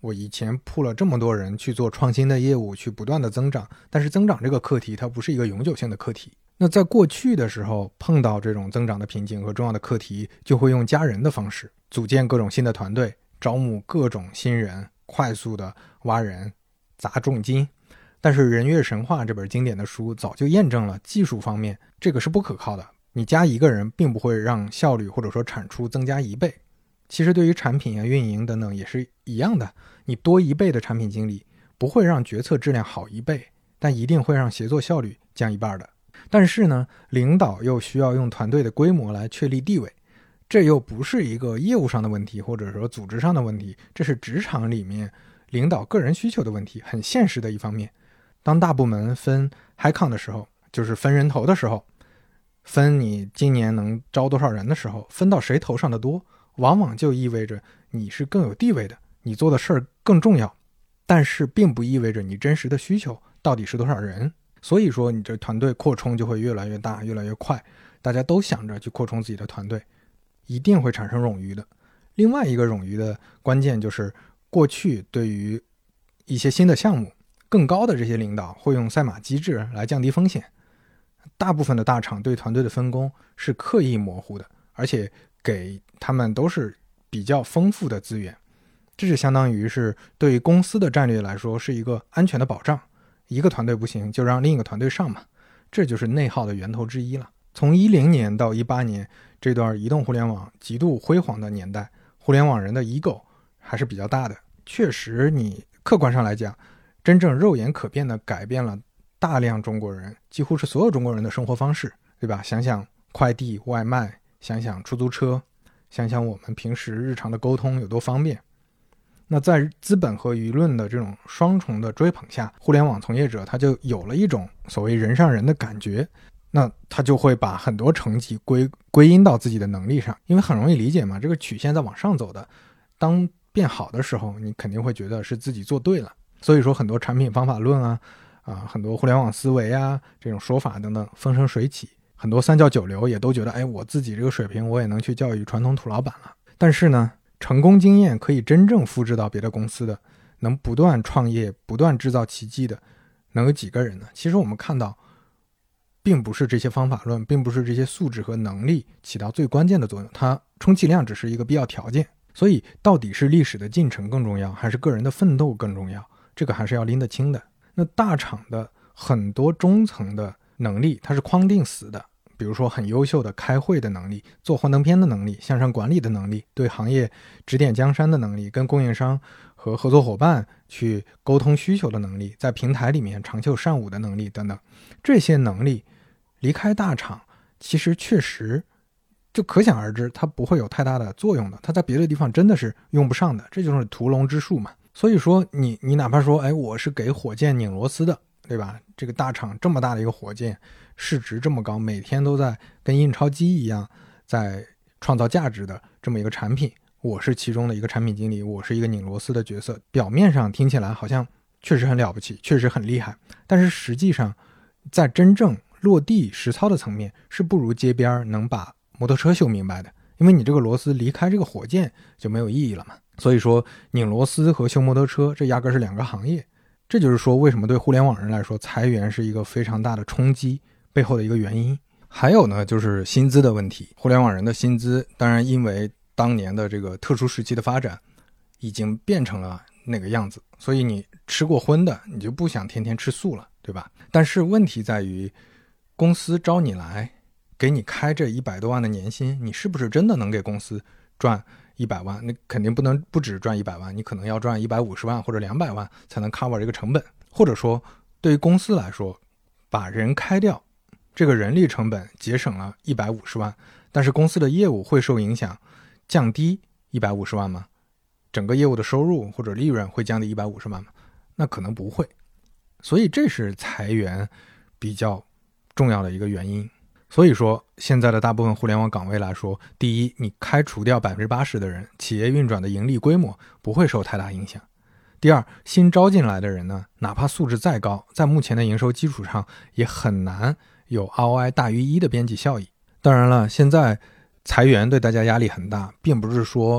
我以前铺了这么多人去做创新的业务，去不断的增长，但是增长这个课题它不是一个永久性的课题。那在过去的时候碰到这种增长的瓶颈和重要的课题，就会用加人的方式组建各种新的团队，招募各种新人，快速的挖人，砸重金。但是《人月神话》这本经典的书早就验证了技术方面这个是不可靠的，你加一个人并不会让效率或者说产出增加一倍。其实对于产品啊、运营等等也是一样的，你多一倍的产品经理不会让决策质量好一倍，但一定会让协作效率降一半的。但是呢，领导又需要用团队的规模来确立地位，这又不是一个业务上的问题，或者说组织上的问题，这是职场里面领导个人需求的问题，很现实的一方面。当大部门分 Headcount 的时候，就是分人头的时候，分你今年能招多少人的时候，分到谁头上的多，往往就意味着你是更有地位的，你做的事儿更重要，但是并不意味着你真实的需求到底是多少人。所以说你这团队扩充就会越来越大，越来越快，大家都想着去扩充自己的团队，一定会产生冗余的。另外一个冗余的关键就是过去对于一些新的项目，更高的这些领导会用赛马机制来降低风险。大部分的大厂对团队的分工是刻意模糊的，而且给他们都是比较丰富的资源，这是相当于是对于公司的战略来说是一个安全的保障。一个团队不行就让另一个团队上嘛，这就是内耗的源头之一了。从一零年到一八年这段移动互联网极度辉煌的年代，互联网人的 ego 还是比较大的，确实你客观上来讲真正肉眼可辨的改变了大量中国人，几乎是所有中国人的生活方式，对吧？想想快递、外卖，想想出租车，想想我们平时日常的沟通有多方便。那在资本和舆论的这种双重的追捧下，互联网从业者他就有了一种所谓人上人的感觉，那他就会把很多成绩归归因到自己的能力上，因为很容易理解嘛，这个曲线在往上走的，当变好的时候，你肯定会觉得是自己做对了。所以说很多产品方法论啊，啊很多互联网思维啊这种说法等等风生水起，很多三教九流也都觉得，哎，我自己这个水平我也能去教育传统土老板了。但是呢，成功经验可以真正复制到别的公司的，能不断创业不断制造奇迹的，能有几个人呢？其实我们看到并不是这些方法论，并不是这些素质和能力起到最关键的作用，它充其量只是一个必要条件。所以到底是历史的进程更重要，还是个人的奋斗更重要，这个还是要拎得清的。那大厂的很多中层的能力它是框定死的，比如说很优秀的开会的能力，做幻灯片的能力，向上管理的能力，对行业指点江山的能力，跟供应商和合作伙伴去沟通需求的能力，在平台里面长袖善舞的能力等等，这些能力离开大厂其实确实就可想而知它不会有太大的作用的，它在别的地方真的是用不上的，这就是屠龙之术嘛。所以说你你哪怕说，哎，我是给火箭拧螺丝的，对吧？这个大厂这么大的一个火箭，市值这么高，每天都在跟印钞机一样在创造价值的这么一个产品，我是其中的一个产品经理，我是一个拧螺丝的角色，表面上听起来好像确实很了不起，确实很厉害，但是实际上在真正落地实操的层面是不如街边能把摩托车修明白的，因为你这个螺丝离开这个火箭就没有意义了嘛。所以说拧螺丝和修摩托车这压根是两个行业，这就是说为什么对互联网人来说裁员是一个非常大的冲击背后的一个原因。还有呢就是薪资的问题，互联网人的薪资当然因为当年的这个特殊时期的发展已经变成了那个样子，所以你吃过荤的你就不想天天吃素了，对吧？但是问题在于公司招你来给你开这一百多万的年薪，你是不是真的能给公司赚一百万？你肯定不能不只赚一百万，你可能要赚一百五十万或者两百万才能 cover 这个成本。或者说对于公司来说，把人开掉，这个人力成本节省了一百五十万，但是公司的业务会受影响降低一百五十万吗？整个业务的收入或者利润会降低一百五十万吗？那可能不会。所以这是裁员比较重要的一个原因。所以说现在的大部分互联网岗位来说，第一，你开除掉 百分之八十 的人，企业运转的盈利规模不会受太大影响。第二，新招进来的人呢，哪怕素质再高，在目前的营收基础上也很难有 R O I 大于一的边际效益。当然了，现在裁员对大家压力很大，并不是说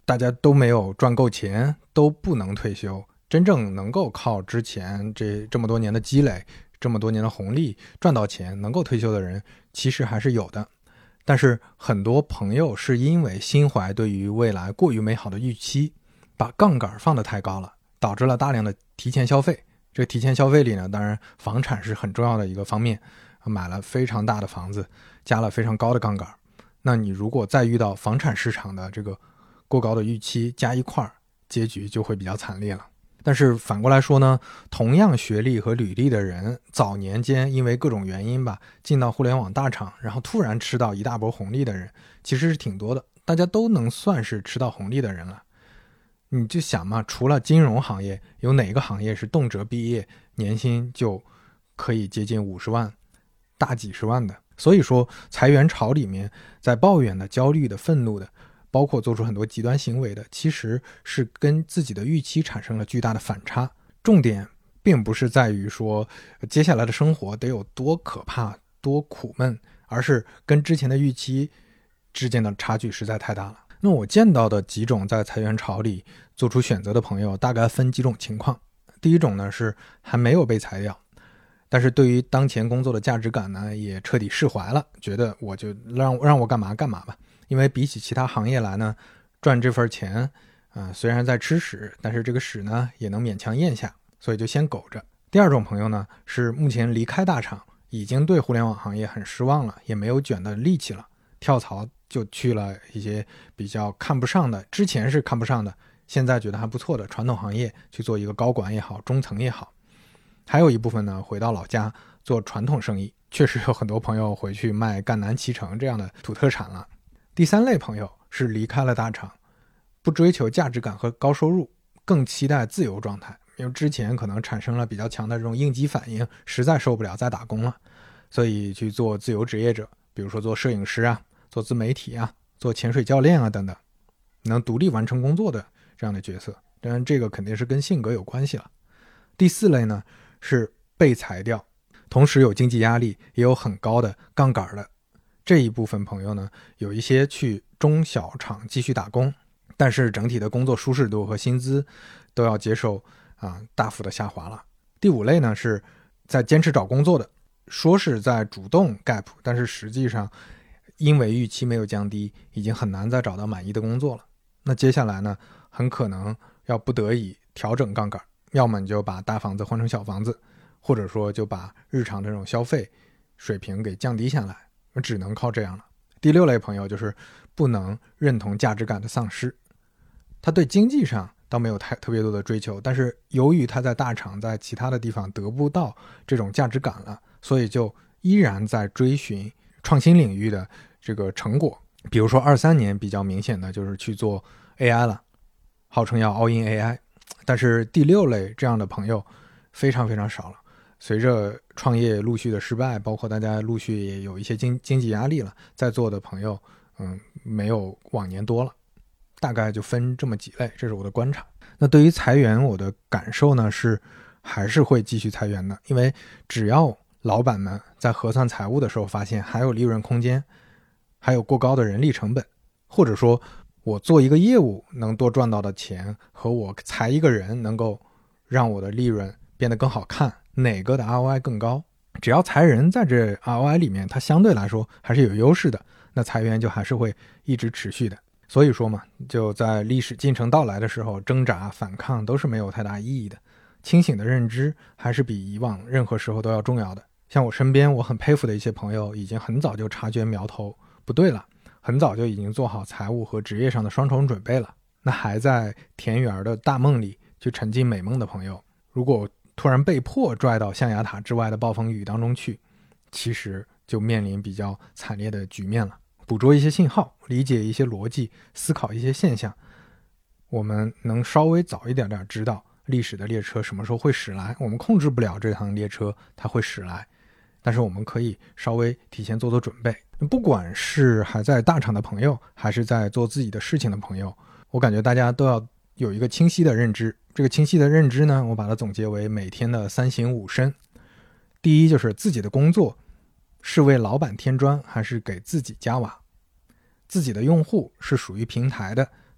大家都没有赚够钱，都不能退休。真正能够靠之前这这么多年的积累，这么多年的红利赚到钱能够退休的人其实还是有的。但是很多朋友是因为心怀对于未来过于美好的预期，把杠杆放得太高了，导致了大量的提前消费。这个提前消费里呢，当然房产是很重要的一个方面，买了非常大的房子，加了非常高的杠杆。那你如果再遇到房产市场的这个过高的预期加一块，结局就会比较惨烈了。但是反过来说呢，同样学历和履历的人，早年间因为各种原因吧，进到互联网大厂，然后突然吃到一大波红利的人，其实是挺多的，大家都能算是吃到红利的人了。你就想嘛，除了金融行业，有哪个行业是动辄毕业年薪就可以接近五十万、大几十万的？所以说，裁员潮里面，在抱怨的、焦虑的、愤怒的，包括做出很多极端行为的，其实是跟自己的预期产生了巨大的反差。重点并不是在于说接下来的生活得有多可怕、多苦闷，而是跟之前的预期之间的差距实在太大了。那我见到的几种在裁员潮里做出选择的朋友，大概分几种情况。第一种呢是还没有被裁掉，但是对于当前工作的价值感呢也彻底释怀了，觉得我就让让我干嘛干嘛吧。因为比起其他行业来呢，赚这份钱啊、呃，虽然在吃屎，但是这个屎呢也能勉强咽下，所以就先苟着。第二种朋友呢是目前离开大厂，已经对互联网行业很失望了，也没有卷的力气了，跳槽就去了一些比较看不上的，之前是看不上的，现在觉得还不错的传统行业去做一个高管也好，中层也好。还有一部分呢回到老家做传统生意，确实有很多朋友回去卖赣南脐橙这样的土特产了。第三类朋友是离开了大厂，不追求价值感和高收入，更期待自由状态，因为之前可能产生了比较强的这种应激反应，实在受不了再打工了，所以去做自由职业者，比如说做摄影师啊，做自媒体啊，做潜水教练啊等等，能独立完成工作的这样的角色。当然这个肯定是跟性格有关系了。第四类呢是被裁掉，同时有经济压力，也有很高的杠杆的这一部分朋友呢，有一些去中小厂继续打工，但是整体的工作舒适度和薪资都要接受啊大幅的下滑了。第五类呢是在坚持找工作的，说是在主动 gap， 但是实际上因为预期没有降低，已经很难再找到满意的工作了。那接下来呢，很可能要不得已调整杠杆，要么你就把大房子换成小房子，或者说就把日常这种消费水平给降低下来，只能靠这样了。第六类朋友就是不能认同价值感的丧失，他对经济上倒没有太特别多的追求，但是由于他在大厂在其他的地方得不到这种价值感了，所以就依然在追寻创新领域的这个成果。比如说二三年比较明显的就是去做 A I 了，号称要 all in A I， 但是第六类这样的朋友非常非常少了。随着创业陆续的失败，包括大家陆续也有一些经经济压力了，在座的朋友嗯，没有往年多了，大概就分这么几类，这是我的观察。那对于裁员，我的感受呢是还是会继续裁员的，因为只要老板们在核算财务的时候发现还有利润空间，还有过高的人力成本，或者说我做一个业务能多赚到的钱和我裁一个人能够让我的利润变得更好看，哪个的 R O I 更高，只要裁人在这 R O I 里面它相对来说还是有优势的，那裁员就还是会一直持续的。所以说嘛，就在历史进程到来的时候，挣扎反抗都是没有太大意义的，清醒的认知还是比以往任何时候都要重要的。像我身边我很佩服的一些朋友，已经很早就察觉苗头不对了，很早就已经做好财务和职业上的双重准备了。那还在田园的大梦里去沉浸美梦的朋友，如果突然被迫拽到象牙塔之外的暴风雨当中去，其实就面临比较惨烈的局面了。捕捉一些信号，理解一些逻辑，思考一些现象，我们能稍微早一点点知道历史的列车什么时候会驶来。我们控制不了这趟列车它会驶来，但是我们可以稍微提前做做准备。不管是还在大厂的朋友，还是在做自己的事情的朋友，我感觉大家都要有一个清晰的认知。这个清晰的认知呢，我把它总结为每天的三省吾身。第一就是自己的工作是为老板添砖还是给自己加瓦，自己的用户是属于平台的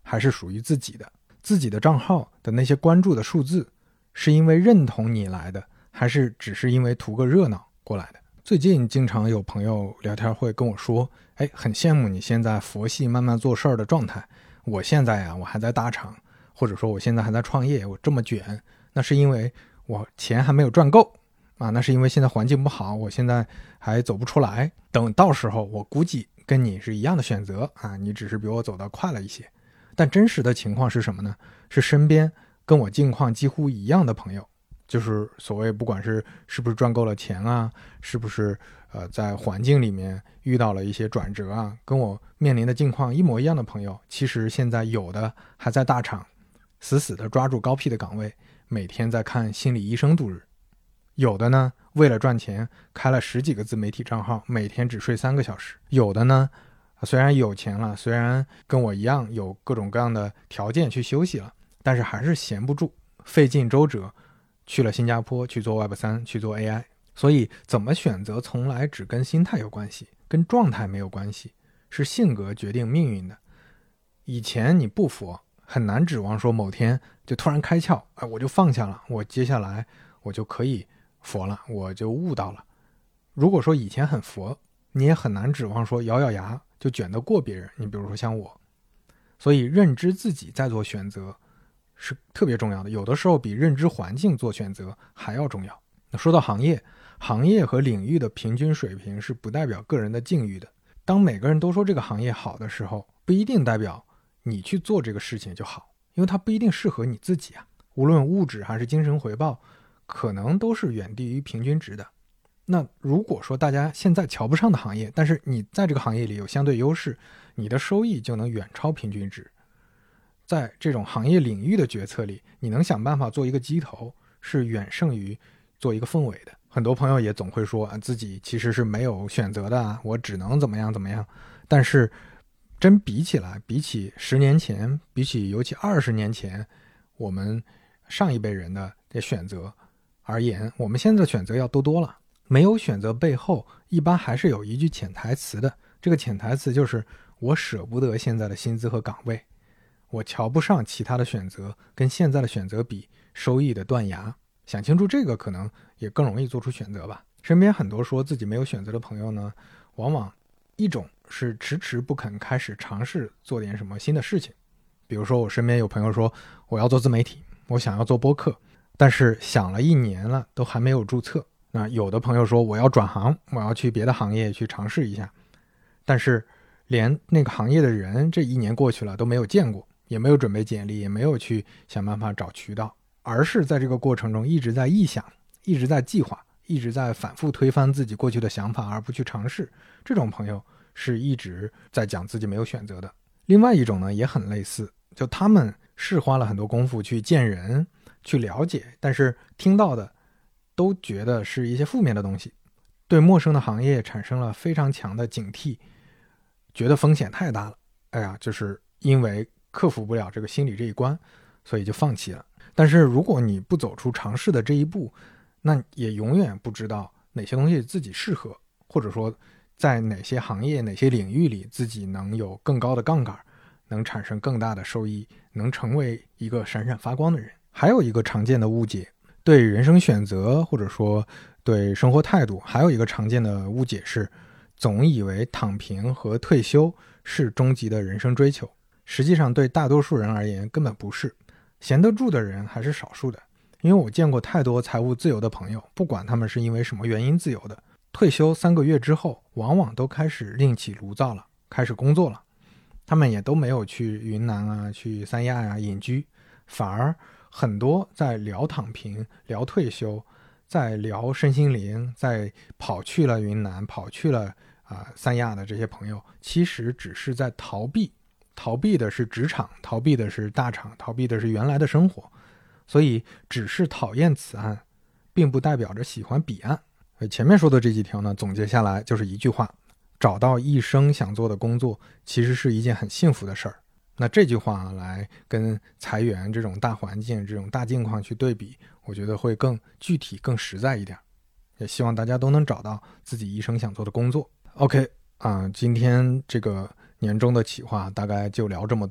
还是属于自己的？自己的账号的那些关注的数字，是因为认同你来的，还是只是因为图个热闹过来的？最近经常有朋友聊天会跟我说，哎，很羡慕你现在佛系慢慢做事儿的状态。我现在呀，我还在大厂，或者说我现在还在创业，我这么卷，那是因为我钱还没有赚够啊，那是因为现在环境不好，我现在还走不出来。等到时候我估计跟你是一样的选择啊，你只是比我走得快了一些。但真实的情况是什么呢？是身边跟我境况几乎一样的朋友，就是所谓不管是是不是赚够了钱啊，是不是呃在环境里面遇到了一些转折啊，跟我面临的境况一模一样的朋友，其实现在有的还在大厂死死的抓住高 P 的岗位，每天在看心理医生度日。有的呢为了赚钱开了十几个自媒体账号，每天只睡三个小时。有的呢虽然有钱了，虽然跟我一样有各种各样的条件去休息了，但是还是闲不住，费尽周折去了新加坡去做 Web 三 去做 A I。 所以怎么选择从来只跟心态有关系，跟状态没有关系，是性格决定命运的。以前你不佛，很难指望说某天就突然开窍，哎，我就放下了，我接下来我就可以佛了，我就悟到了。如果说以前很佛，你也很难指望说咬咬牙就卷得过别人，你比如说像我。所以认知自己再做选择是特别重要的，有的时候比认知环境做选择还要重要。那说到行业，行业和领域的平均水平是不代表个人的境遇的。当每个人都说这个行业好的时候，不一定代表你去做这个事情就好，因为它不一定适合你自己啊。无论物质还是精神回报，可能都是远低于平均值的。那如果说大家现在瞧不上的行业，但是你在这个行业里有相对优势，你的收益就能远超平均值。在这种行业领域的决策里，你能想办法做一个鸡头，是远胜于做一个凤尾的。很多朋友也总会说、啊、自己其实是没有选择的啊，我只能怎么样怎么样。但是真比起来，比起十年前，比起尤其二十年前我们上一辈人的选择而言，我们现在的选择要多多了。没有选择背后一般还是有一句潜台词的，这个潜台词就是我舍不得现在的薪资和岗位，我瞧不上其他的选择，跟现在的选择比收益的断崖。想清楚这个，可能也更容易做出选择吧。身边很多说自己没有选择的朋友呢，往往一种是迟迟不肯开始尝试做点什么新的事情。比如说我身边有朋友说我要做自媒体，我想要做播客，但是想了一年了都还没有注册。那有的朋友说我要转行，我要去别的行业去尝试一下，但是连那个行业的人这一年过去了都没有见过，也没有准备简历，也没有去想办法找渠道，而是在这个过程中一直在臆想，一直在计划，一直在反复推翻自己过去的想法而不去尝试。这种朋友是一直在讲自己没有选择的。另外一种呢也很类似，就他们是花了很多功夫去见人去了解，但是听到的都觉得是一些负面的东西，对陌生的行业产生了非常强的警惕，觉得风险太大了，哎呀，就是因为克服不了这个心理这一关，所以就放弃了。但是如果你不走出尝试的这一步，那也永远不知道哪些东西自己适合，或者说在哪些行业哪些领域里自己能有更高的杠杆，能产生更大的收益，能成为一个闪闪发光的人。还有一个常见的误解，对人生选择或者说对生活态度还有一个常见的误解是，总以为躺平和退休是终极的人生追求。实际上对大多数人而言根本不是，闲得住的人还是少数的。因为我见过太多财务自由的朋友，不管他们是因为什么原因自由的，退休三个月之后往往都开始另起炉灶了，开始工作了。他们也都没有去云南啊，去三亚啊隐居，反而很多在聊躺平聊退休，在聊身心灵，在跑去了云南跑去了、呃、三亚的这些朋友，其实只是在逃避，逃避的是职场，逃避的是大厂，逃避的是原来的生活。所以只是讨厌此岸，并不代表着喜欢彼岸。前面说的这几条呢，总结下来就是一句话，找到一生想做的工作其实是一件很幸福的事儿。那这句话来跟裁员这种大环境这种大境况去对比，我觉得会更具体更实在一点。也希望大家都能找到自己一生想做的工作。 OK 啊、呃，今天这个年终的企划大概就聊这么多了。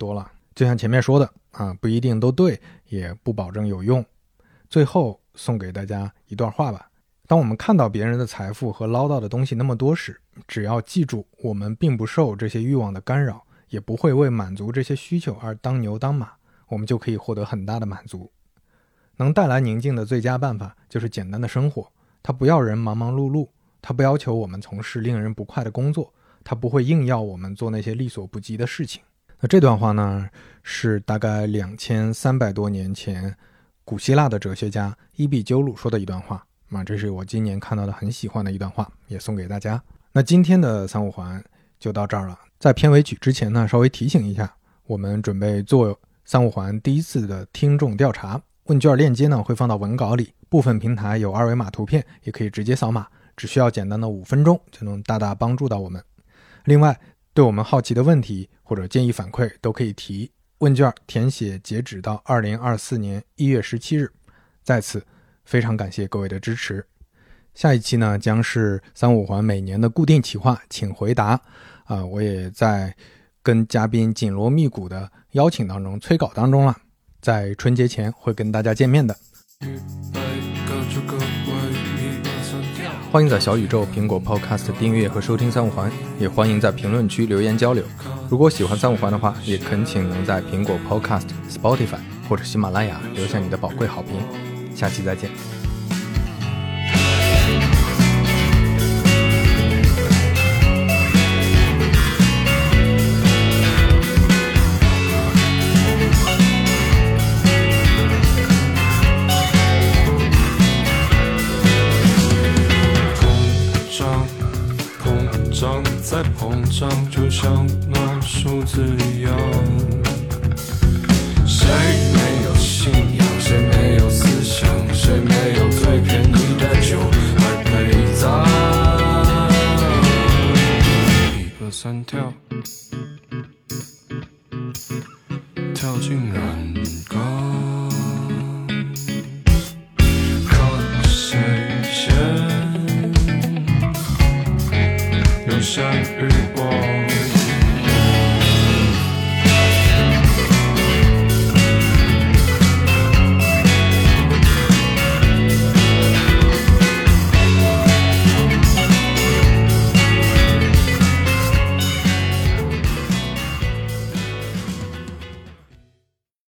就像前面说的啊，不一定都对，也不保证有用。最后送给大家一段话吧。当我们看到别人的财富和捞到的东西那么多时，只要记住我们并不受这些欲望的干扰，也不会为满足这些需求而当牛当马，我们就可以获得很大的满足。能带来宁静的最佳办法就是简单的生活，它不要人忙忙碌碌，它不要求我们从事令人不快的工作，它不会硬要我们做那些力所不及的事情。那这段话呢，是大概两千三百多年前古希腊的哲学家伊壁鸠鲁说的一段话。那这是我今年看到的很喜欢的一段话，也送给大家。那今天的三五环就到这儿了。在片尾曲之前呢，稍微提醒一下，我们准备做三五环第一次的听众调查，问卷链接呢会放到文稿里，部分平台有二维码图片，也可以直接扫码，只需要简单的五分钟就能大大帮助到我们。另外，对我们好奇的问题或者建议反馈都可以提，问卷填写截止到二零二四年一月十七日。在此非常感谢各位的支持。下一期呢将是三五环每年的固定企划，请回答啊、呃，我也在跟嘉宾紧锣密鼓的邀请当中催稿当中了，在春节前会跟大家见面的。欢迎在小宇宙、苹果 Podcast 订阅和收听三五环，也欢迎在评论区留言交流。如果喜欢三五环的话，也恳请能在苹果 Podcast、Spotify 或者喜马拉雅留下你的宝贵好评。下期再见。 再膨胀，就像那数字一样，谁